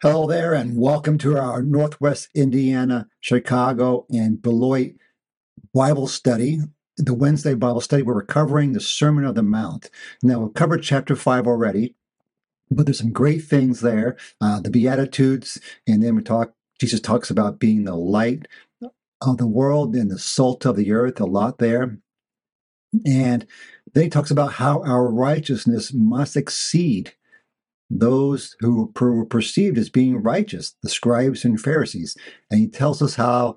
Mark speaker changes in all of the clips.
Speaker 1: Hello there, and welcome to our Northwest Indiana, Chicago, and Beloit Bible study, the Wednesday Bible study, where we're covering the Sermon on the Mount. Now, we've covered chapter 5 already, but there's some great things there. The Beatitudes, and then Jesus talks about being the light of the world and the salt of the earth, a lot there. And then he talks about how our righteousness must exceed those who were perceived as being righteous, the scribes and Pharisees. And he tells us how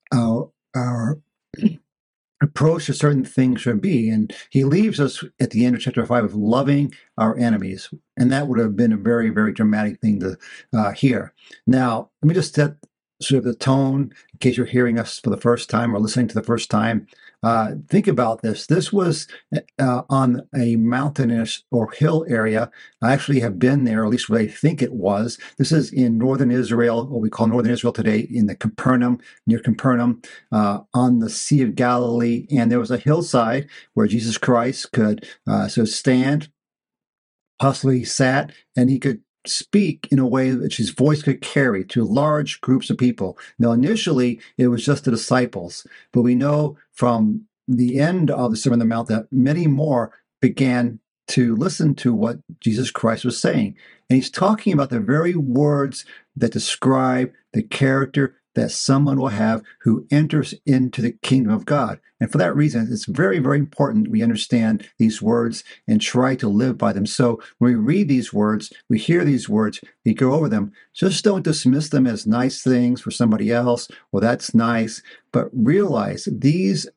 Speaker 1: our approach to certain things should be. And he leaves us at the end of chapter 5 of loving our enemies. And that would have been a very, very dramatic thing to hear. Now, let me just set sort of the tone in case you're hearing us for the first time or listening to the first time. Think about this. This was on a mountainous or hill area. I actually have been there, or at least what I think it was. This is in northern Israel, what we call northern Israel today, in the Capernaum, near Capernaum, on the Sea of Galilee. And there was a hillside where Jesus Christ could stand, possibly sat, and he could speak in a way that his voice could carry to large groups of people. Now, initially, it was just the disciples, but we know from the end of the Sermon on the Mount that many more began to listen to what Jesus Christ was saying. And he's talking about the very words that describe the character that someone will have who enters into the kingdom of God. And for that reason, it's very, very important we understand these words and try to live by them. So when we read these words, we hear these words, we go over them, just don't dismiss them as nice things for somebody else. Well, that's nice. But realize these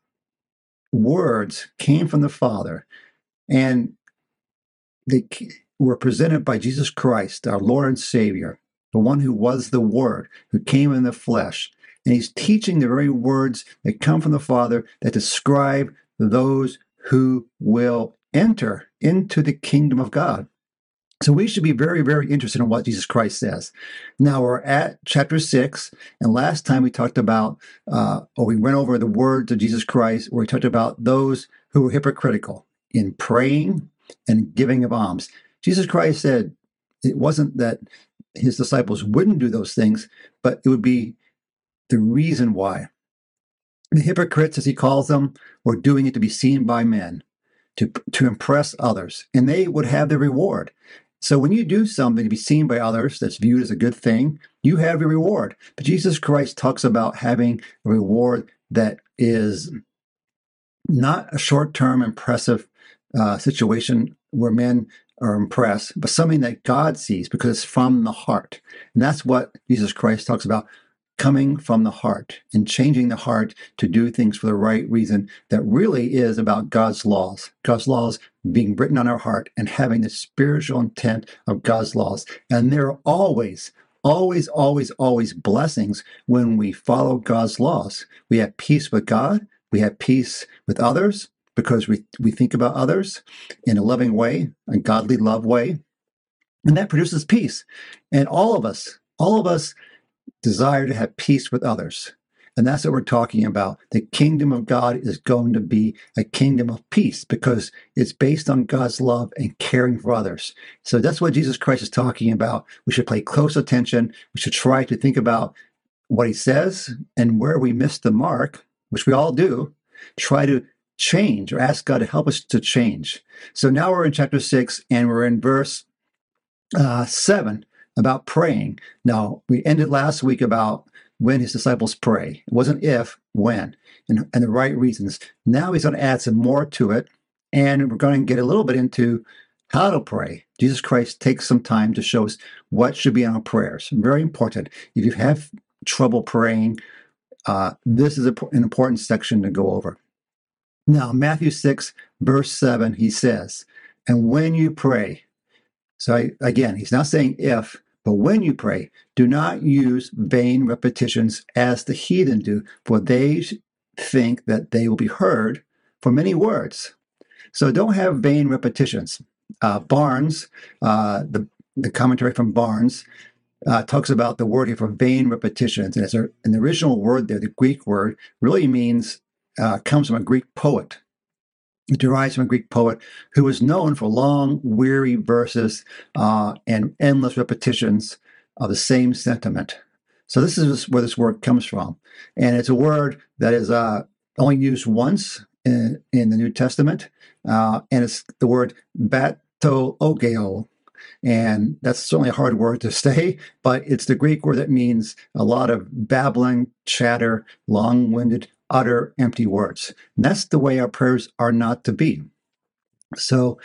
Speaker 1: words came from the Father, and they were presented by Jesus Christ, our Lord and Savior, the one who was the Word, who came in the flesh. And he's teaching the very words that come from the Father that describe those who will enter into the kingdom of God. So we should be very, very interested in what Jesus Christ says. Now we're at chapter 6, and last time we talked about, we went over the words of Jesus Christ, where we talked about those who were hypocritical in praying and giving of alms. Jesus Christ said it wasn't that his disciples wouldn't do those things, but it would be the reason why. The hypocrites, as he calls them, were doing it to be seen by men, to impress others, and they would have their reward. So when you do something to be seen by others that's viewed as a good thing, you have a reward. But Jesus Christ talks about having a reward that is not a short-term impressive situation where men are impressed, but something that God sees because it's from the heart. And that's what Jesus Christ talks about, coming from the heart and changing the heart to do things for the right reason. That really is about God's laws being written on our heart and having the spiritual intent of God's laws. And there are always blessings when we follow God's laws. We have peace with God. We have peace with others because we think about others in a loving way, a godly love way. And that produces peace. And all of us desire to have peace with others. And that's what we're talking about. The kingdom of God is going to be a kingdom of peace because it's based on God's love and caring for others. So that's what Jesus Christ is talking about. We should pay close attention. We should try to think about what he says and where we miss the mark, which we all do. Try to change or ask God to help us to change. So now we're in chapter 6 and we're in verse 7 about praying. Now, we ended last week about when his disciples pray. It wasn't if, when, and the right reasons. Now he's going to add some more to it, and we're going to get a little bit into how to pray. Jesus Christ takes some time to show us what should be in our prayers. Very important. If you have trouble praying, this is an important section to go over. Now, Matthew 6, verse 7, he says, and when you pray, so again, he's not saying if, but when you pray, do not use vain repetitions as the heathen do, for they think that they will be heard for many words. So don't have vain repetitions. Barnes, the commentary from Barnes, talks about the word here for vain repetitions. And the original word there, the Greek word, really means, comes from a Greek poet. It derives from a Greek poet who was known for long, weary verses and endless repetitions of the same sentiment. So this is where this word comes from. And it's a word that is only used once in the New Testament. And it's the word batologeo. And that's certainly a hard word to say, but it's the Greek word that means a lot of babbling, chatter, long-winded, utter, empty words. And that's the way our prayers are not to be. So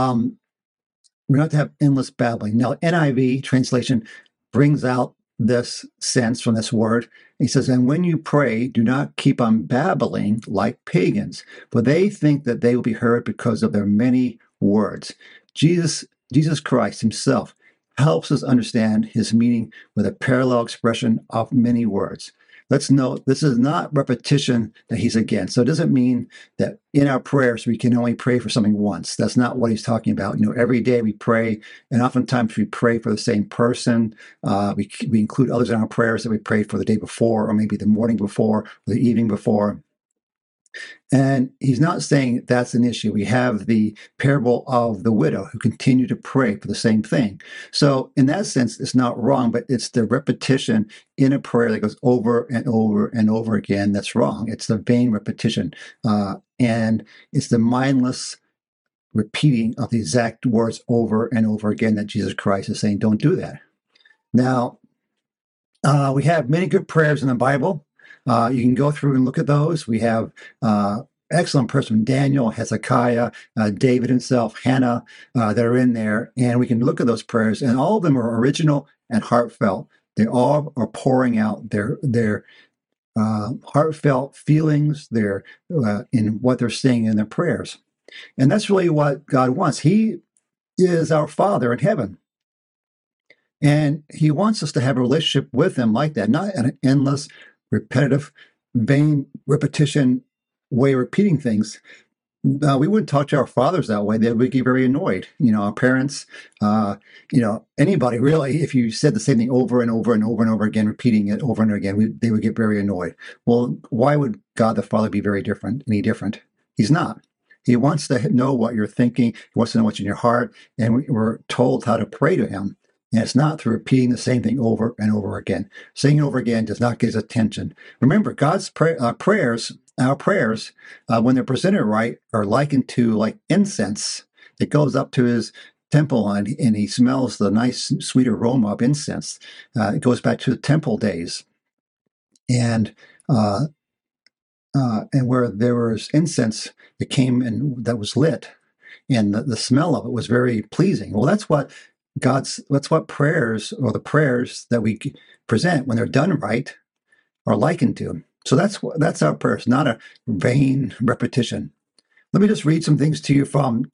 Speaker 1: we're not to have endless babbling. Now, NIV translation brings out this sense from this word. He says, and when you pray, do not keep on babbling like pagans, for they think that they will be heard because of their many words. Jesus Christ himself helps us understand his meaning with a parallel expression of many words. Let's note this is not repetition that he's against. So it doesn't mean that in our prayers we can only pray for something once. That's not what he's talking about. Every day we pray, and oftentimes we pray for the same person. We include others in our prayers that we prayed for the day before, or maybe the morning before, or the evening before. And he's not saying that's an issue. We have the parable of the widow who continued to pray for the same thing. So in that sense, it's not wrong, but it's the repetition in a prayer that goes over and over and over again that's wrong. It's the vain repetition. And it's the mindless repeating of the exact words over and over again that Jesus Christ is saying, don't do that. Now, we have many good prayers in the Bible. You can go through and look at those. We have excellent prayers from Daniel, Hezekiah, David himself, Hannah, that are in there. And we can look at those prayers, and all of them are original and heartfelt. They all are pouring out their heartfelt feelings, in what they're saying in their prayers. And that's really what God wants. He is our Father in heaven. And he wants us to have a relationship with him like that, not an endless, repetitive, vain repetition way of repeating things. We wouldn't talk to our fathers that way. They would get very annoyed. Our parents, anybody really, if you said the same thing over and over and over and over again, repeating it over and over again, they would get very annoyed. Well, why would God the Father be any different? He's not. He wants to know what you're thinking. He wants to know what's in your heart. And we're told how to pray to him. And it's not through repeating the same thing over and over again. Saying it over again does not get his attention. Remember, God's prayers, our prayers, when they're presented right, are likened to like incense. It goes up to his temple and he smells the nice, sweet aroma of incense. It goes back to the temple days. And where there was incense that came and that was lit, and the smell of it was very pleasing. Well, that's what prayers, or the prayers that we present when they're done right, are likened to. So that's our prayers, not a vain repetition. Let me just read some things to you from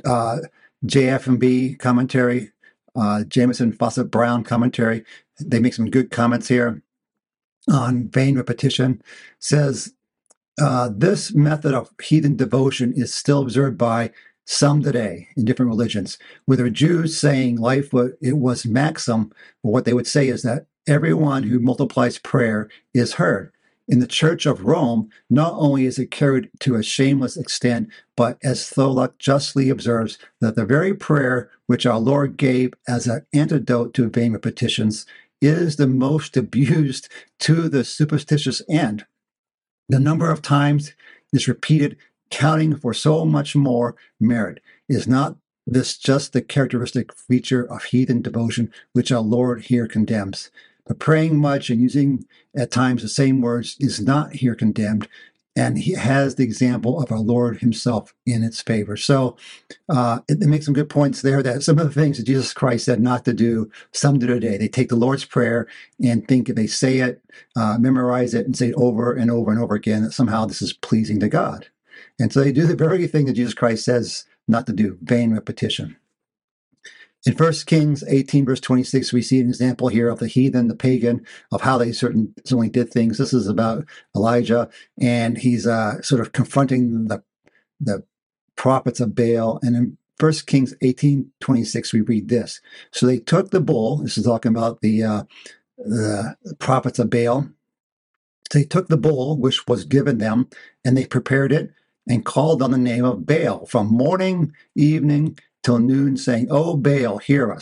Speaker 1: JF&B commentary, Jameson Fawcett Brown commentary. They make some good comments here on vain repetition. Says, this method of heathen devotion is still observed by some today in different religions, with the Jews saying it was maxim. What they would say is that everyone who multiplies prayer is heard. In the Church of Rome, not only is it carried to a shameless extent, but as Tholuck justly observes, that the very prayer which our Lord gave as an antidote to vain repetitions is the most abused to the superstitious end. The number of times is repeated, counting for so much more merit. Is not this just the characteristic feature of heathen devotion, which our Lord here condemns? But praying much and using at times the same words is not here condemned, and he has the example of our Lord himself in its favor. So it makes some good points there, that some of the things that Jesus Christ said not to do, some do today. They take the Lord's Prayer and think if they say it, memorize it, and say it over and over and over again, that somehow this is pleasing to God. And so they do the very thing that Jesus Christ says not to do, vain repetition. In 1 Kings 18, verse 26, we see an example here of the heathen, the pagan, of how they certainly did things. This is about Elijah, and he's sort of confronting the prophets of Baal. And in 1 Kings 18, 26, we read this. So they took the bull. This is talking about the prophets of Baal. They took the bull, which was given them, and they prepared it and called on the name of Baal from morning, evening, till noon, saying, "O Baal, hear us."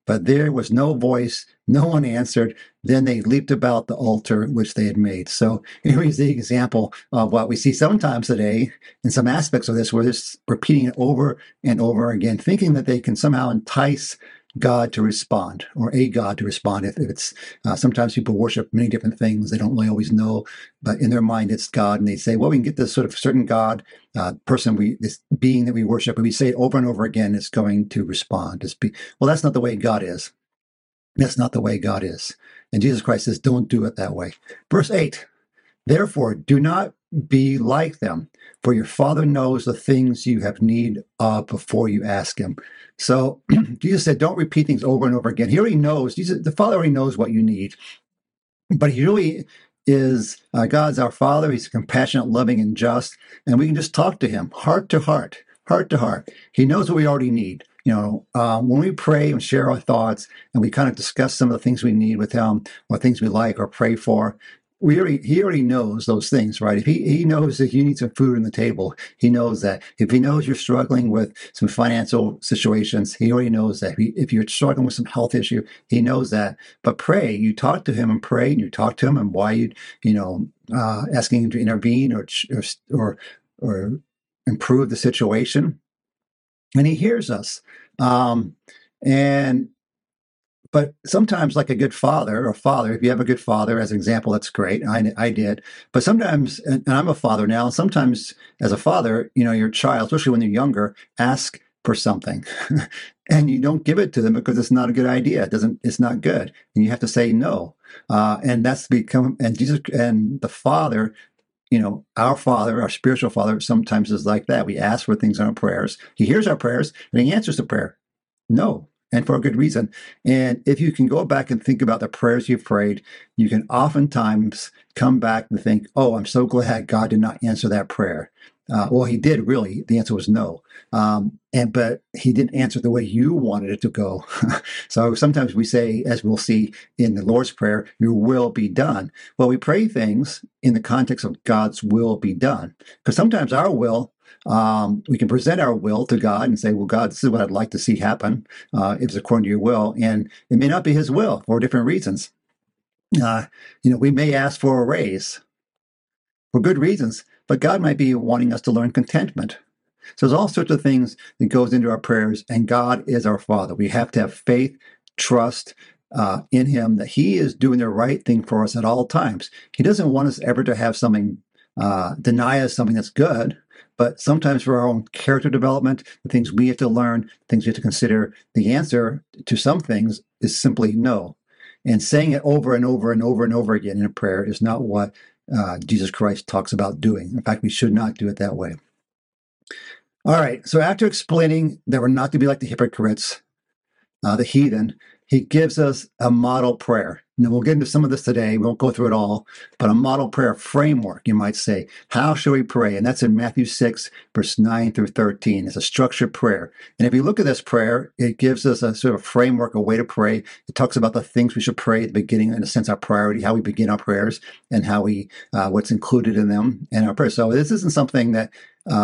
Speaker 1: But there was no voice, no one answered. Then they leaped about the altar which they had made. So here is the example of what we see sometimes today in some aspects of this, where they're repeating it over and over again, thinking that they can somehow entice God to respond, or a God to respond. If it's sometimes people worship many different things, they don't really always know, but in their mind it's God, and they say, well, we can get this sort of certain God this being that we worship, and we say it over and over again, it's going to respond. Well, that's not the way God is. That's not the way God is. And Jesus Christ says, don't do it that way. Verse 8, therefore, do not be like them, for your Father knows the things you have need of before you ask him. So Jesus said, don't repeat things over and over again. He already knows, the Father already knows what you need, but he really is, God's our Father. He's compassionate, loving, and just, and we can just talk to him heart to heart, heart to heart. He knows what we already need. When we pray and share our thoughts and we kind of discuss some of the things we need with him, or things we like or pray for, he already knows those things, right? If he knows that you need some food on the table, he knows that. If he knows you're struggling with some financial situations, he already knows that. If you're struggling with some health issue, he knows that. But pray, you talk to him and pray, and you talk to him and why asking him to intervene or improve the situation, and he hears us. But sometimes, like a good father, if you have a good father, as an example, that's great. I did. But sometimes, and I'm a father now, and sometimes as a father, your child, especially when they're younger, ask for something and you don't give it to them because it's not a good idea. It's not good. And you have to say no. And Jesus and the Father, our Father, our spiritual Father, sometimes is like that. We ask for things in our prayers. He hears our prayers and he answers the prayer. No. And for a good reason. And if you can go back and think about the prayers you've prayed, you can oftentimes come back and think, oh, I'm so glad God did not answer that prayer. Well, he did, really. The answer was no. But he didn't answer the way you wanted it to go. So sometimes we say, as we'll see in the Lord's Prayer, your will be done. Well, we pray things in the context of God's will be done. Because sometimes our will, we can present our will to God and say, well, God, this is what I'd like to see happen, if it's according to your will. And it may not be his will for different reasons. We may ask for a raise for good reasons, but God might be wanting us to learn contentment. So there's all sorts of things that goes into our prayers, and God is our Father. We have to have faith, trust in him that he is doing the right thing for us at all times. He doesn't want us ever to have something, deny us something that's good. But sometimes for our own character development, the things we have to learn, things we have to consider, the answer to some things is simply no. And saying it over and over and over and over again in a prayer is not what Jesus Christ talks about doing. In fact, we should not do it that way. All right, so after explaining that we're not to be like the hypocrites, the heathen, he gives us a model prayer. Now, we'll get into some of this today. We won't go through it all, but a model prayer framework, you might say. How should we pray? And that's in Matthew 6, verse 9 through 13. It's a structured prayer. And if you look at this prayer, it gives us a sort of framework, a way to pray. It talks about the things we should pray at the beginning, in a sense, our priority, how we begin our prayers, and how what's included in them and our prayers. So this isn't something that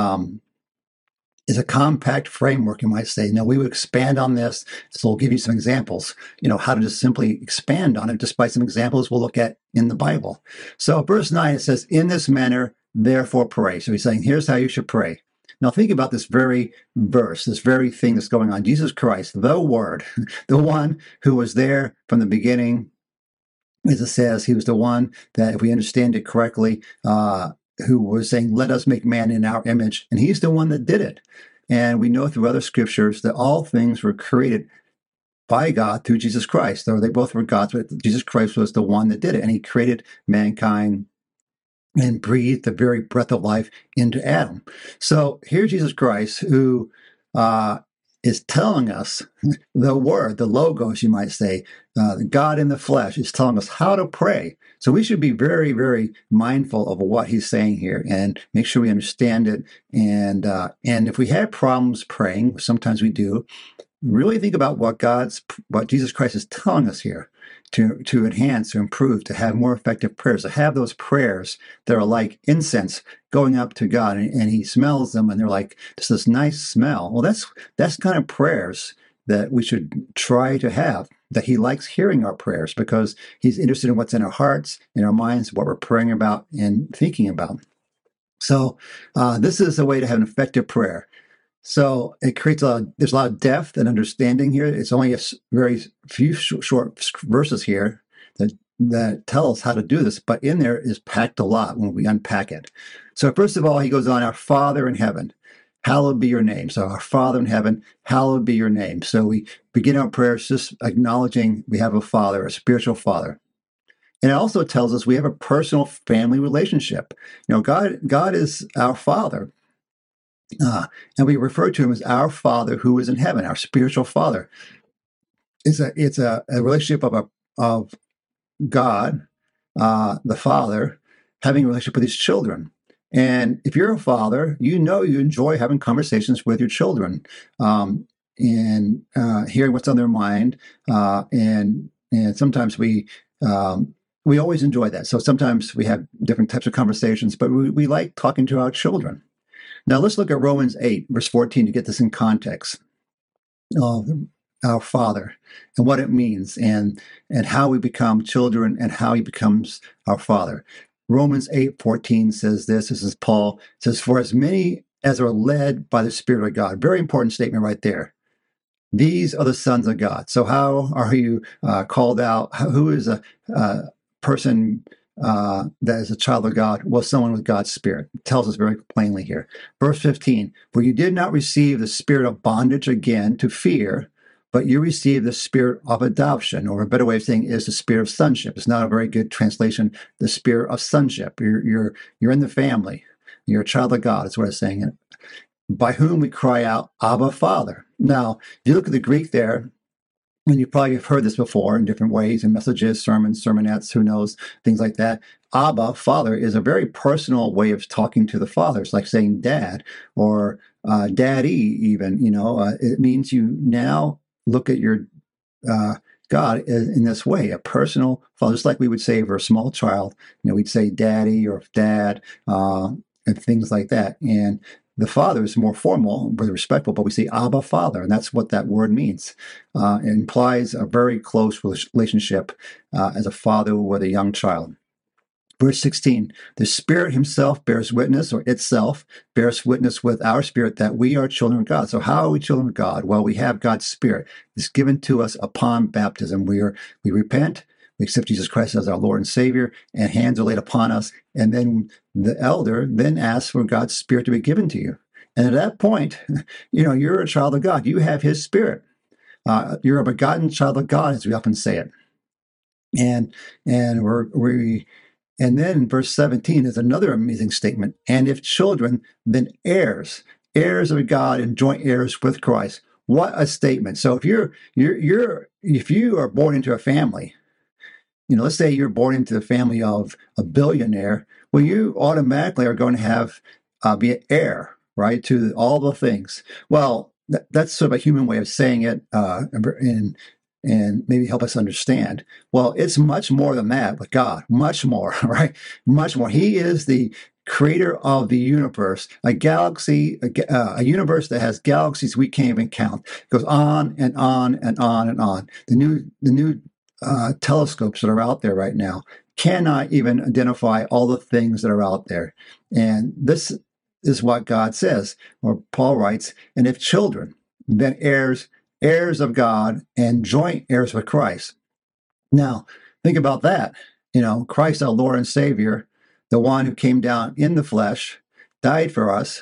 Speaker 1: is a compact framework, you might say. Now, we would expand on this, so we'll give you some examples, how to just simply expand on it, just by some examples we'll look at in the Bible. So verse 9, it says, in this manner, therefore pray. So he's saying, here's how you should pray. Now think about this very verse, this very thing that's going on. Jesus Christ, the Word, the one who was there from the beginning, as it says, he was the one that, if we understand it correctly, who was saying, let us make man in our image. And he's the one that did it. And we know through other scriptures that all things were created by God through Jesus Christ. Though they both were God's, but Jesus Christ was the one that did it. And he created mankind and breathed the very breath of life into Adam. So here's Jesus Christ, who is telling us the Word, the Logos, you might say, God in the flesh is telling us how to pray. So we should be very, very mindful of what he's saying here and make sure we understand it. And if we have problems praying, which sometimes we do, really think about what Jesus Christ is telling us here to enhance, to improve, to have more effective prayers, to have those prayers that are like incense going up to God, and he smells them, and they're like, this nice smell. Well, that's kind of prayers that we should try to have, that he likes hearing our prayers because he's interested in what's in our hearts, in our minds, what we're praying about and thinking about. So this is a way to have an effective prayer. So it creates there's a lot of depth and understanding here. It's only a very few short verses here that tell us how to do this, but in there is packed a lot when we unpack it. So first of all, he goes on, our Father in heaven, hallowed be your name. So our Father in heaven, hallowed be your name. So we begin our prayers just acknowledging we have a Father, a spiritual Father. And it also tells us we have a personal family relationship. God is our Father. And we refer to him as our Father who is in heaven, our spiritual Father. It's a relationship of God, the Father, having a relationship with his children. And if you're a father, you enjoy having conversations with your children, and hearing what's on their mind. And sometimes we always enjoy that. So sometimes we have different types of conversations, but we like talking to our children. Now let's look at Romans 8, verse 14 to get this in context of our Father and what it means and how we become children and how he becomes our Father. Romans 8:14 says this is Paul, says, for as many as are led by the Spirit of God. Very important statement right there. These are the sons of God. So how are you called out? Who is a person that is a child of God? Well, someone with God's Spirit. It tells us very plainly here. Verse 15, for you did not receive the spirit of bondage again to fear, but you received the spirit of adoption, or a better way of saying is the spirit of sonship. It's not a very good translation. The spirit of sonship. You're in the family. You're a child of God, is what it's saying. By whom we cry out, Abba, Father. Now, if you look at the Greek there, and you probably have heard this before in different ways, in messages, sermons, sermonettes, who knows, things like that. Abba, Father, is a very personal way of talking to the Father. It's like saying dad or daddy even, it means you now look at your God in this way, a personal father, just like we would say for a small child, we'd say daddy or dad and things like that. And the Father is more formal, very respectful, but we say Abba, Father, and that's what that word means. It implies a very close relationship as a father with a young child. Verse 16, the Spirit himself bears witness, or itself bears witness with our spirit that we are children of God. So how are we children of God? Well, we have God's Spirit. It's given to us upon baptism. We repent, we accept Jesus Christ as our Lord and Savior, and hands are laid upon us. And then the elder then asks for God's Spirit to be given to you. And at that point, you're a child of God. You have his Spirit. You're a begotten child of God, as we often say it. And then in verse 17 is another amazing statement. And if children, then heirs of God and joint heirs with Christ. What a statement. So if if you are born into a family, let's say you're born into the family of a billionaire, well, you automatically are going to have be an heir, right, to all the things. Well, that's sort of a human way of saying it, and maybe help us understand. Well, it's much more than that with God, much more, right? Much more. He is the creator of the universe, a galaxy, a universe that has galaxies we can't even count. It goes on and on and on and on. The new telescopes that are out there right now cannot even identify all the things that are out there. And this is what God says, or Paul writes, and if children, then heirs of God and joint heirs with Christ. Now, think about that. Christ, our Lord and Savior, the one who came down in the flesh, died for us,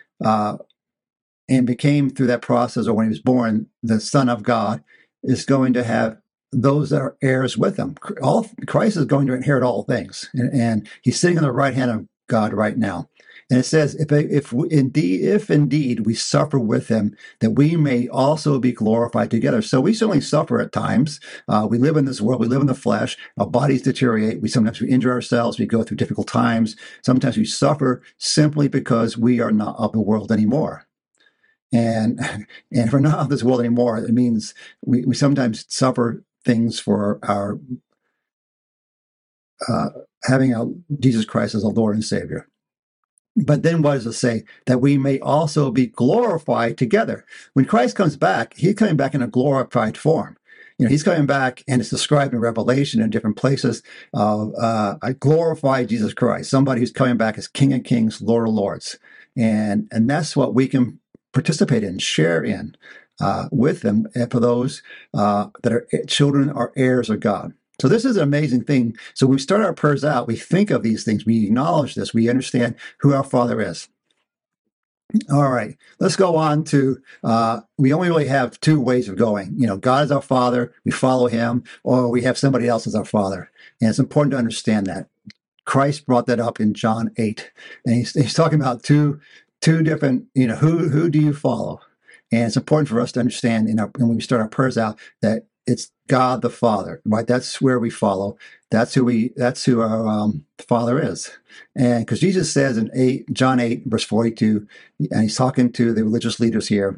Speaker 1: and became, through that process, or when he was born, the Son of God, is going to have those that are heirs with him. Christ is going to inherit all things, and he's sitting on the right hand of God right now. And it says, if indeed we suffer with him, that we may also be glorified together. So we certainly suffer at times. We live in this world. We live in the flesh. Our bodies deteriorate. Sometimes we injure ourselves. We go through difficult times. Sometimes we suffer simply because we are not of the world anymore. And if we're not of this world anymore, it means we sometimes suffer things for our having Jesus Christ as a Lord and Savior. But then what does it say? That we may also be glorified together. When Christ comes back, he's coming back in a glorified form. He's coming back, and it's described in Revelation in different places. I glorify Jesus Christ, somebody who's coming back as King of Kings, Lord of Lords. And that's what we can participate in, share in with them, and for those that are children or heirs of God. So this is an amazing thing. So when we start our prayers out, we think of these things, we acknowledge this, we understand who our Father is. All right, let's go on to, we only really have two ways of going. God is our Father, we follow him, or we have somebody else as our Father. And it's important to understand that. Christ brought that up in John 8. And he's talking about two different, who do you follow? And it's important for us to understand when we start our prayers out that it's God the Father, right? That's where we follow. That's who our Father is. And because Jesus says in John 8, verse 42, and he's talking to the religious leaders here,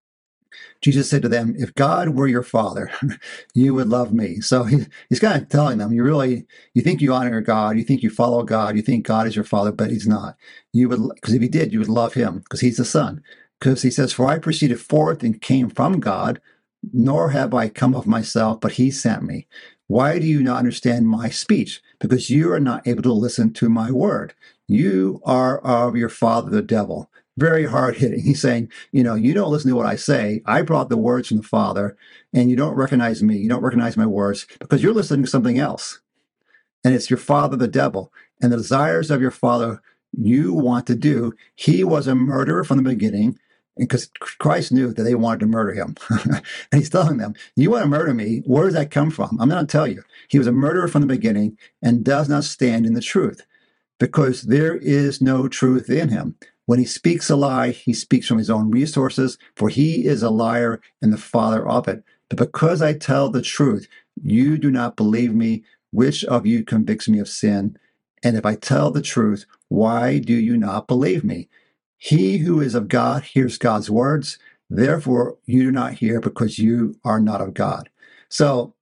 Speaker 1: Jesus said to them, if God were your Father, you would love me. So he's kind of telling them, you think you honor God, you think you follow God, you think God is your Father, but he's not. Because if he did, you would love him, because he's the Son. Because he says, for I proceeded forth and came from God, nor have I come of myself, but he sent me. Why do you not understand my speech? Because you are not able to listen to my word. You are of your father, the devil. Very hard hitting. He's saying, you don't listen to what I say. I brought the words from the Father, and you don't recognize me. You don't recognize my words because you're listening to something else. And it's your father, the devil, and the desires of your father you want to do. He was a murderer from the beginning, because Christ knew that they wanted to murder him. And he's telling them, you want to murder me? Where does that come from? I'm going to tell you. He was a murderer from the beginning and does not stand in the truth, because there is no truth in him. When he speaks a lie, he speaks from his own resources, for he is a liar and the father of it. But because I tell the truth, you do not believe me. Which of you convicts me of sin? And if I tell the truth, why do you not believe me? He who is of God hears God's words. Therefore, you do not hear, because you are not of God. So,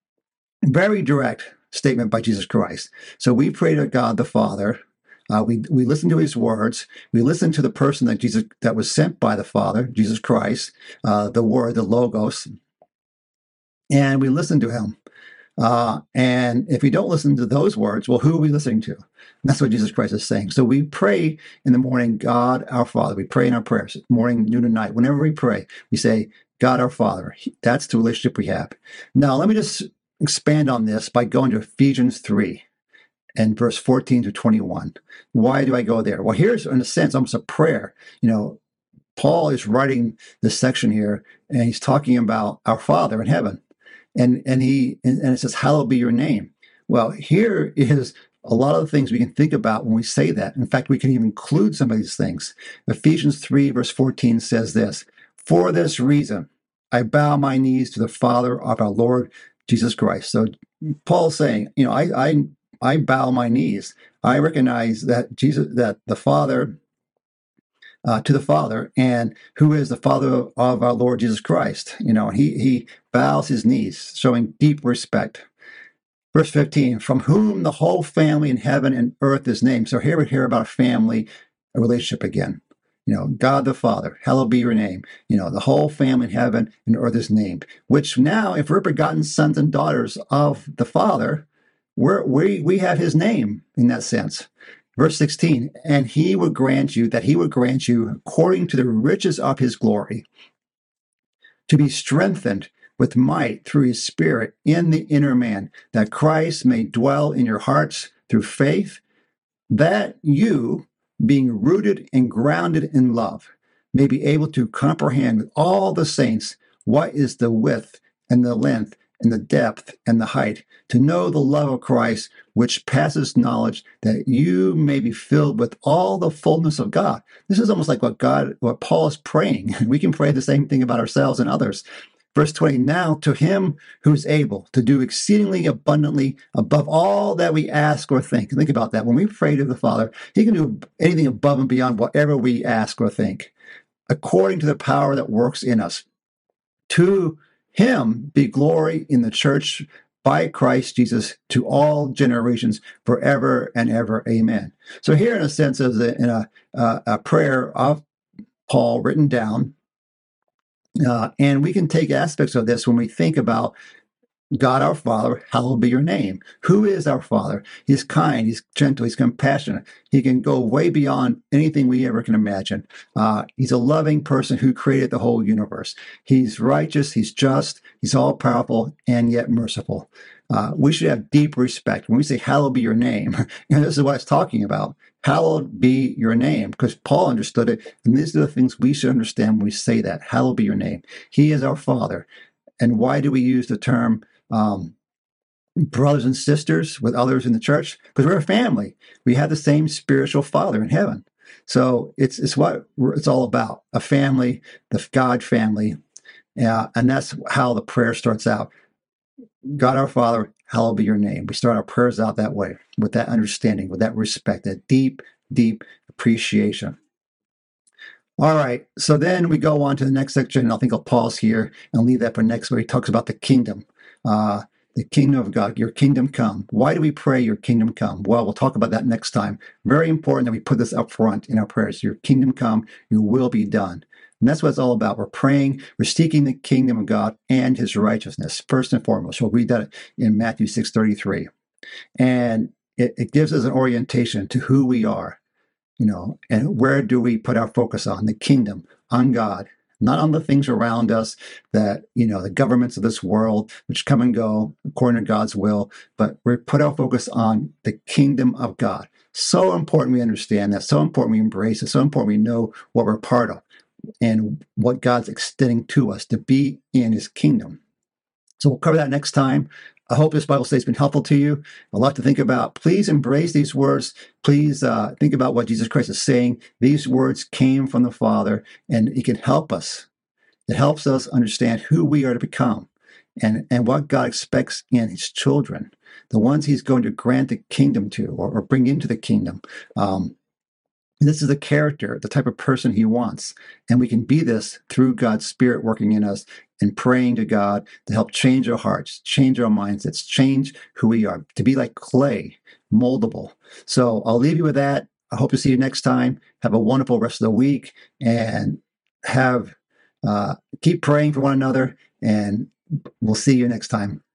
Speaker 1: very direct statement by Jesus Christ. So we pray to God the Father. We listen to his words. We listen to the person that was sent by the Father, Jesus Christ, the Word, the Logos, and we listen to him. And if we don't listen to those words, well, who are we listening to? And that's what Jesus Christ is saying. So we pray in the morning, God our Father. We pray in our prayers, morning, noon, and night. Whenever we pray, we say, God our Father. That's the relationship we have. Now, let me just expand on this by going to Ephesians 3 and verse 14 to 21. Why do I go there? Well, here's, in a sense, almost a prayer. Paul is writing this section here, and he's talking about our Father in heaven. And it says, hallowed be your name. Well, here is a lot of the things we can think about when we say that. In fact, we can even include some of these things. Ephesians 3, verse 14 says this, for this reason, I bow my knees to the Father of our Lord Jesus Christ. So Paul's saying, I bow my knees. I recognize that that the Father, to the Father, and who is the Father of our Lord Jesus Christ. He bows his knees, showing deep respect. Verse 15, from whom the whole family in heaven and earth is named. So here we hear about a relationship again. God the Father, hallowed be your name. The whole family in heaven and earth is named, which now, if we're begotten sons and daughters of the Father, we have his name in that sense. Verse 16, and he would grant you, according to the riches of his glory, to be strengthened with might through his Spirit in the inner man, that Christ may dwell in your hearts through faith, that you, being rooted and grounded in love, may be able to comprehend with all the saints what is the width and the length and the depth and the height, to know the love of Christ, which passes knowledge, that you may be filled with all the fullness of God. This is almost like what Paul is praying. We can pray the same thing about ourselves and others. Verse 20, now to him who is able to do exceedingly abundantly above all that we ask or think. Think about that. When we pray to the Father, he can do anything above and beyond whatever we ask or think, according to the power that works in us. To him be glory in the church by Christ Jesus to all generations forever and ever. Amen. So here, in a sense, is in a prayer of Paul written down, and we can take aspects of this when we think about God our Father, hallowed be your name. Who is our Father? He's kind, he's gentle, he's compassionate. He can go way beyond anything we ever can imagine. He's a loving person who created the whole universe. He's righteous, he's just, he's all powerful, and yet merciful. We should have deep respect. When we say, hallowed be your name, this is what it's talking about. Hallowed be your name, because Paul understood it, and these are the things we should understand when we say that. Hallowed be your name. He is our Father. And why do we use the term brothers and sisters with others in the church? Because we're a family. We have the same spiritual Father in heaven. So it's what it's all about, a family, the God family. And that's how the prayer starts out. God our Father, hallowed be your name. We start our prayers out that way, with that understanding, with that respect, that deep, deep appreciation. All right, so then we go on to the next section, and I think I'll pause here and leave that for next, where he talks about the kingdom. The kingdom of God, your kingdom come. Why do we pray your kingdom come? Well, we'll talk about that next time. Very important that we put this up front in our prayers. Your kingdom come, your will be done. And that's what it's all about. We're praying, we're seeking the kingdom of God and his righteousness, first and foremost. We'll read that in Matthew 6:33. And it gives us an orientation to who we are, and where do we put our focus on? The kingdom, on God, not on the things around us, that, the governments of this world, which come and go according to God's will, but we put our focus on the kingdom of God. So important we understand that, so important we embrace it, so important we know what we're part of and what God's extending to us to be in his kingdom. So we'll cover that next time. I hope this Bible study has been helpful to you. A lot to think about. Please embrace these words. Please think about what Jesus Christ is saying. These words came from the Father, and it can help us. It helps us understand who we are to become and what God expects in his children, the ones he's going to grant the kingdom to or bring into the kingdom. This is the character, the type of person he wants. And we can be this through God's Spirit working in us and praying to God to help change our hearts, change our mindsets, change who we are, to be like clay, moldable. So I'll leave you with that. I hope to see you next time. Have a wonderful rest of the week, and keep praying for one another, and we'll see you next time.